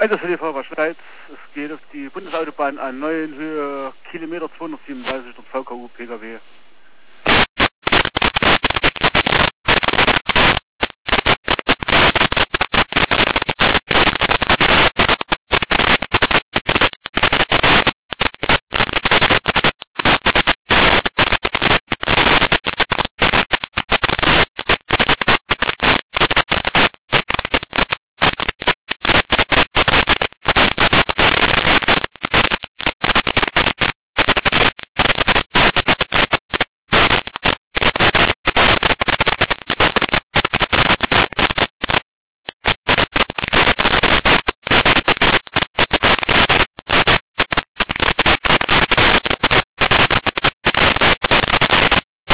Also für die Fahrer Schweiz, es geht auf die Bundesautobahn A9 Höhe Kilometer 237 der VKU Pkw.